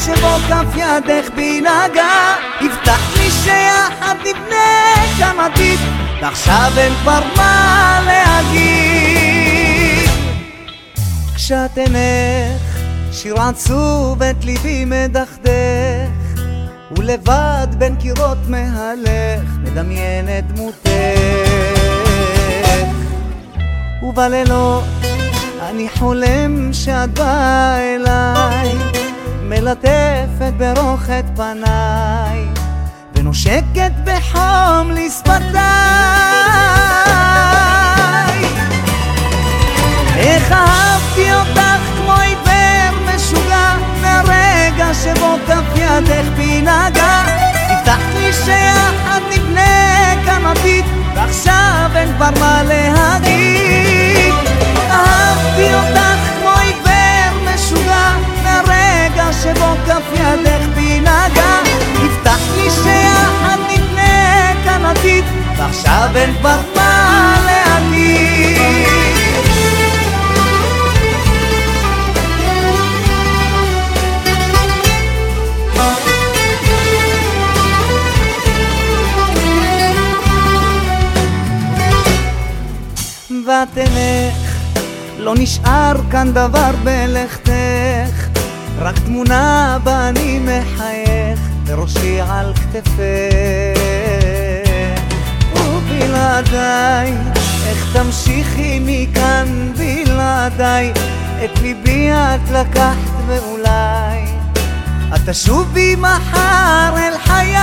שבו כף ידך בי נגע. הבטחת לי שיחד נבנה כאן עתיד, ועכשיו אין כבר מה להגיד. כשאת עינך שיר עצוב את ליבי מדכדך, ולבד בין קירות מהלך מדמיין את דמותך. ובלילות אני חולם שאת באה אליי, מלטפת ברוך את פניי, ונושקת בחום לשפתיי. איך אהבתי אותך כמו עיוור משוגע, מהרגע שבו כף ידך בי נגע. הבטחת לי שיחד נבנה כאן עתיד, ועכשיו אין כבר מה להגיד. אהבתי אותך כמו עיוור משוגע, מהרגע שבו כף ידך בי נגע. הבטחת לי שיחד נבנה כאן עתיד, ועכשיו אין כבר מה להגיד. ואת עינך לא נשאר כאן דבר בלכתך, רק תמונה בה אני מחייך וראשי על כתפך. ובלעדיי איך תמשיכי מכאן בלעדיי, את ליבי את לקחת ואולי את תשובי מחר אל חיי.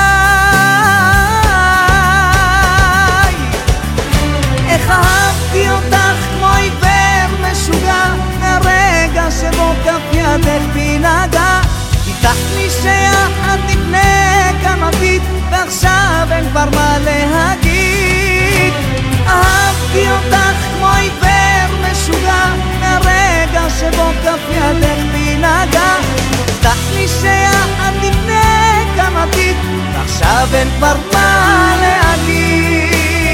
איך אהבתי אותך כמו עיוור משוגע, מהרגע שבו כף ידך בי נגע. הבטחת לי שיחד נבנה כאן עתיד, ועכשיו אין כבר מה להגיד. אהבתי אותך כמו עיוור משוגע, מהרגע שבו כף ידך בי נגע. הבטחת לי שיחד נבנה כאן עתיד, ועכשיו אין כבר מה להגיד.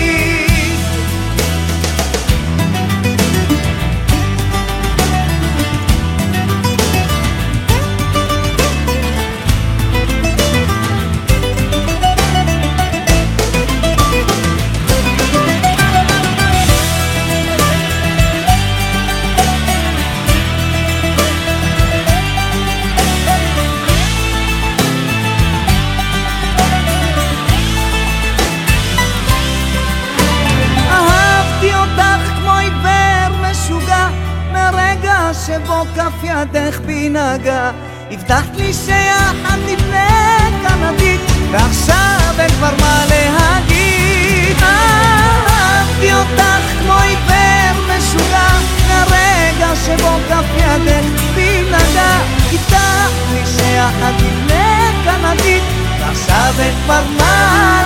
שבו כף ידך בי נגע. הבטחת לי שיחד נבנה כאן עתיד, ועכשיו אין כבר מה להגיד. אהבתי אותך כמו עיוור משוגע, מהרגע שבו כף ידך בי נגע. הבטחת לי שיחד נבנה כאן עתיד, ועכשיו אין כבר מה